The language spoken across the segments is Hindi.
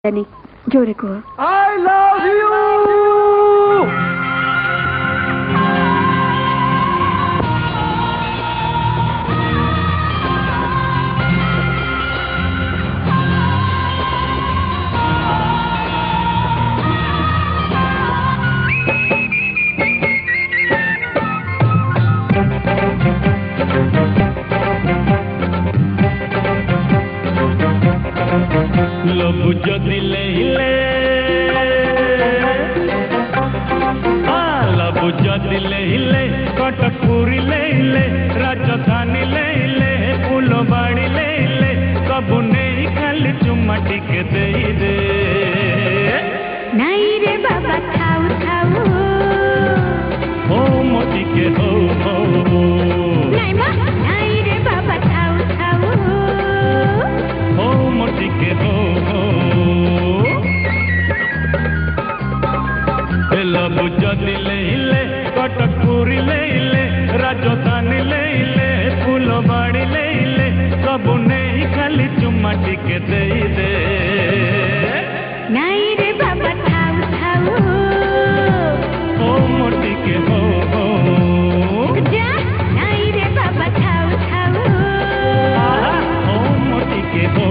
नहीं जोरे को I love you. लबु जदि लेइले लबु जदि लेइले कटकपुरी लेइले राजधानी लेइले फुलबाड़ी लेइले कबू नहीं खाली चुम्मा टिके देई दे नहीं रे बाबा थाऊ थाऊ हो मोटी के हो नहीं मां नहीं रे बाबा थाऊ थाऊ हो मोटी के हो लबु जदि लेइले कटकपुरी लेइले राजधानी लेइले फुलबाड़ी लेइले कबू नहीं खाली चुम्मा टिके देई दे नहीं रे बाबा थाऊ थाऊ हो मोटी के हो जा नहीं रे बाबा थाऊ थाऊ हो मोटी के हो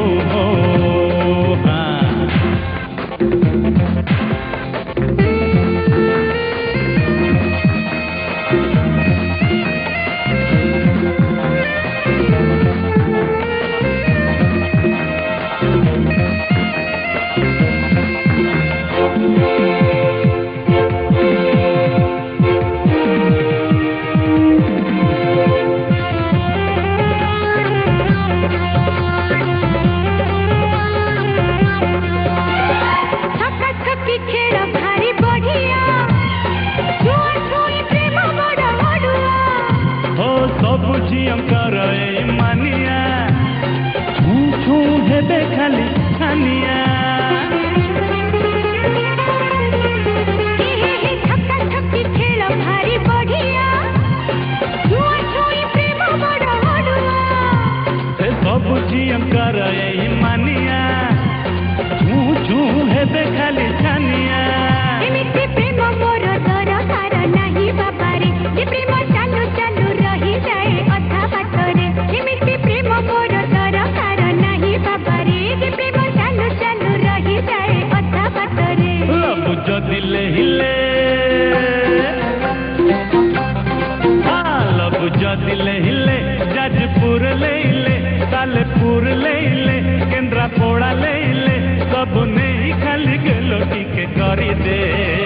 मानिया छू छू हेबे खाली छानिया छक्की खेल भारी बढ़िया छुआ छुई प्रेम बड़ा बड़ुआ से सब जियम करे मानिया छू छू हेबे खाली छानिया एमिति प्रेम मोर दरकार नाही बाबा रे ये प्रेम चालू चालू रही जाए अधा बाटरे एमिति प्रेम मोर दरकार नाही बाबा रे ये प्रेम चालू चालू रही जाए अधा बाटरे लबु जदि लेइले लबु जदि लेइले जाजपुर लेइले तालेपुर लेइले केंद्रापड़ा लेइले सब नहीं खाली गेलो टिके करी दे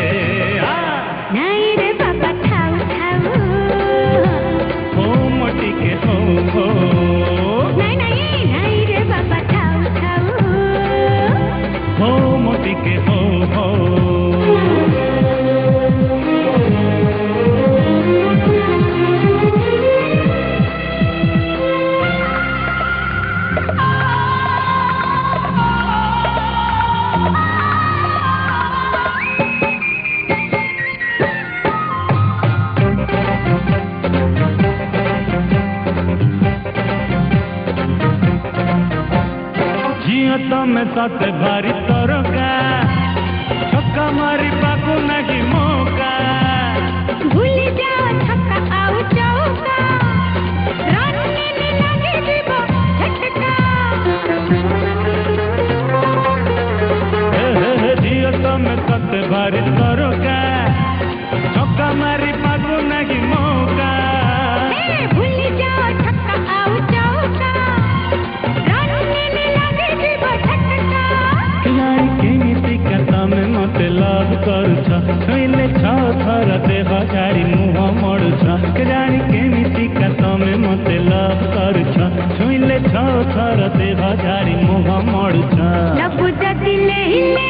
नहीं रे बाबा थाऊ थाऊ हो मोटी के हो नहीं नहीं नहीं रे बाबा थाऊ थाऊ हो मोटी के हो तमे साथे भारी तरका छक्का मारी पाकू नहीं मौका भूल जाओ छक्का आउ चौका रन में लगे जीवो झटका जियो तमे साथे भारी तरका छक्का मारी पाकू नहीं मौका भूल जाओ छक्का आउ चौका रन में लगे जीवो झटका खिलाड़ी केमिति का तमे मते लाभ करुछ छइले छ थर देह झाड़ी मुह मडुछ खिलाड़ी केमिति का तमे मते लाभ करुछ छइले छ थर देह झाड़ी मुह मडुछ लबु जदि लेइले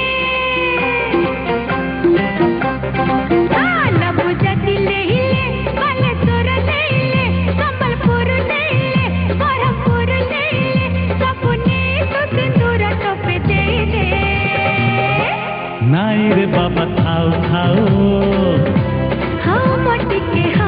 लबु जदि लेइले बालेश्वर लेइले संबलपुर लेइले बरहमपुर लेइले सपने तो सिंदूर टोपे दे दे नाई रे बाबा थाऊ थाऊ हाँ मोटी के